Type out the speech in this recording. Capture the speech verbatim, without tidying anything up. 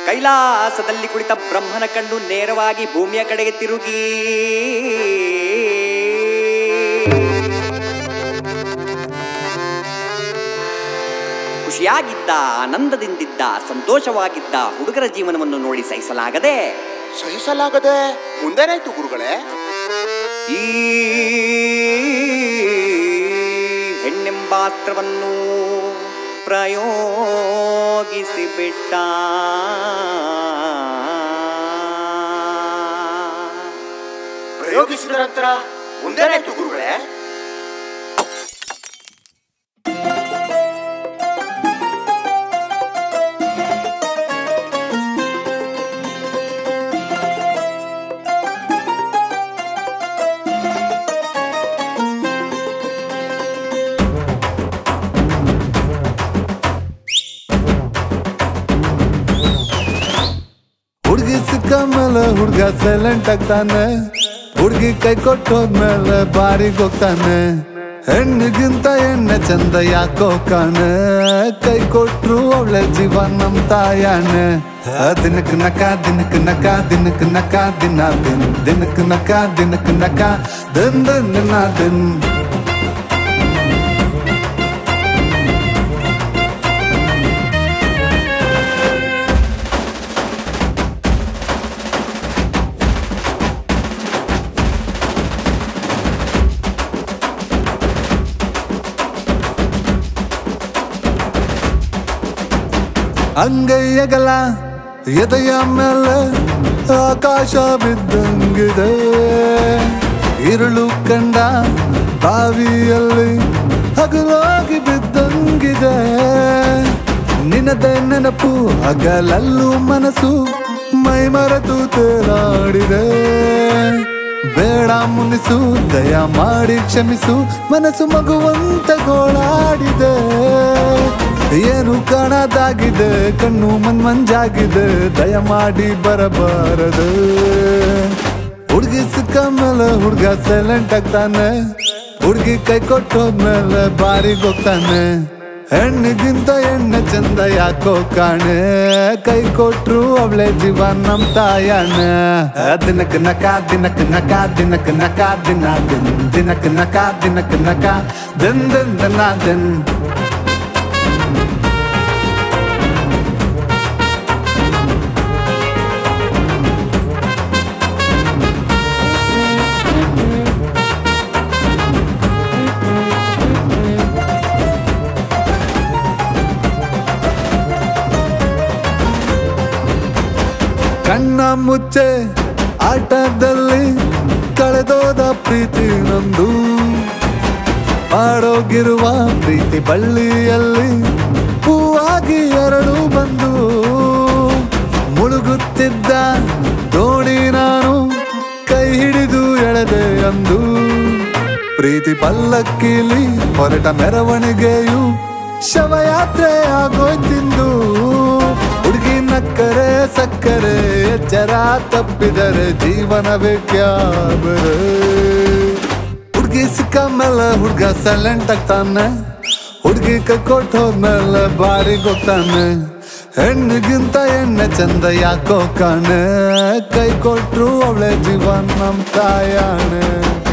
ಕೈಲಾಸದಲ್ಲಿ ಕುಳಿತ ಬ್ರಹ್ಮನ ಕಂಡು ನೇರವಾಗಿ ಭೂಮಿಯ ಕಡೆಗೆ ತಿರುಗಿ ಖುಷಿಯಾಗಿದ್ದ, ಆನಂದದಿಂದಿದ್ದ, ಸಂತೋಷವಾಗಿದ್ದ ಹುಡುಗರ ಜೀವನವನ್ನು ನೋಡಿ ಸಹಿಸಲಾಗದೆ ಸಹಿಸಲಾಗದೆ ಮುಂದೇನಾಯ್ತು ಗುರುಗಳೇ? ಈ ಹೆಣ್ಣೆಂಬಾಸ್ತ್ರವನ್ನು ಪ್ರಯೋಗಿಸಿಬಿಟ್ಟ. ಪ್ರಯೋಗಿಸಿದ ನಂತರ ಮುಂದೇನಾಯ್ತು ಗುರುಗಳೇ? ಹುಡುಗಿ ಸಿಕ್ಕ ಮೇಲೆ ಹುಡ್ಗ ಸೈಲೆಂಟ್ ಆಗ್ತಾನೆ, ಹುಡ್ಗಿ ಕೈ ಕೊಟ್ಟೋದ್ಮೇಲೆ ಬಾರಿಗ್ ಹೋಗ್ತಾನೆ. ಹೆಣ್ಣಿಗಿಂತ ಎಣ್ಣೆ ಚಂದ ಯಾಕೋ ಕಾಣೆ, ಕೈ ಕೊಟ್ರು ಅವಳೆ ಜೀವ ನಮ್ ತಾಯಾಣೆ. ದಿನಕ್ ನಕ ದಿನಕ್ ನಕ ದಿನಕ್ ನಕ ದಿನ ದಿನ್ ದಿನಕ್ ನಕ ದಿನಕ್ ನಕ ದಿನ್ ದಿನ್ ದಿನ ದಿನ್. ಅಂಗೈಯಗಲ ಎದೆಯ ಮೇಲೆ ಆಕಾಶ ಬಿದ್ದಂಗಿದೆ, ಇರುಳು ಕಂಡ ಬಾವಿಯಲ್ಲಿ ಹಗಲಾಗಿ ಬಿದ್ದಂಗಿದೆ. ನಿನ್ನದೇ ನೆನಪು ಹಗಲಲ್ಲೂ ಮನಸ್ಸು ಮೈ ಮರೆತು ತೇಲಾಡಿದೆ. ಬೇಡ ಮುನಿಸು ದಯ ಮಾಡಿ ಕ್ಷಮಿಸು, ಮನಸ್ಸು ಮಗುವಂತ ಗೋಳಾಡಿದೆ. ಏನು ಕಾಣದಾಗಿದೆ, ಕಣ್ಣು ಮನ್ಮಂಜಾಗಿದೆ, ದಯಮಾಡಿ ಬರಬಾರದು. ಹುಡುಗಿ ಸಿಕ್ಕ ಮೇಲೆ ಹುಡ್ಗ ಸೈಲೆಂಟ್ ಆಗ್ತಾನೆ, ಹುಡ್ಗಿ ಕೈ ಕೊಟ್ಟೋದ್ಮೇಲೆ ಬಾರಿಗ್ ಹೋಗ್ತಾನೆ. ಹೆಣ್ಣಿಗಿಂತ ಎಣ್ಣೆ ಚಂದ ಯಾಕೋ ಕಾಣೆ, ಕೈ ಕೊಟ್ರು ಅವಳೆ ಜೀವ ನಮ್ ತಾಯಾಣೆ. ದಿನಕ್ ನಕ ದಿನಕ್ ನಕ ದಿನಕ್ ನಕ ದಿನ ದಿನ್ ದಿನಕ್ ನಕ ದಿನಕ್ ನಕ ದಿನ್ ದಿನ್ ದಿನ ದಿನ್. ಕಣ್ಣ ಮುಚ್ಚೆ ಆಟದಲ್ಲಿ ಕಳೆದೋದ ಪ್ರೀತಿ ನೊಂದು, ಮಾಡೋಗಿರುವ ಪ್ರೀತಿ ಬಳ್ಳಿಯಲ್ಲಿ ಹೂವಾಗಿ ಎರಡು ಬಂದು. ಮುಳುಗುತ್ತಿದ್ದ ದೋಣಿ ನಾನು ಕೈ ಹಿಡಿದು ಎಳೆದೆ ಅಂದು. ಪ್ರೀತಿ ಪಲ್ಲಕ್ಕಿಲಿ ಹೊರಟ ಮೆರವಣಿಗೆಯು ಶವಯಾತ್ರೆ ಆಗೋಯ್ತಿಂದು. ಹುಡುಗಿ ನಕ್ಕರೆ ಸಕ್ಕರೆ, ಎಚ್ಚರ ತಪ್ಪಿದರೆ ಜೀವನವೇ ಕ್ಯಾಬರೆ. ಹುಡುಗಿ ಸಿಕ್ಕ ಮೇಲೆ ಹುಡ್ಗ ಸೈಲೆಂಟ್ ಆಗ್ತಾನೆ, ಹುಡುಗಿ ಕೈ ಕೊಟ್ಟೋದ್ಮೇಲೆ ಬಾರಿಗ್ ಹೋಗ್ತಾನೆ. ಹೆಣ್ಣಿಗಿಂತ ಎಣ್ಣೆ ಚಂದ ಯಾಕೋ ಕಾಣೆ, ಕೈ ಕೊಟ್ರು ಅವಳೆ ಜೀವ ನಮ್ ತಾಯಾಣೆ.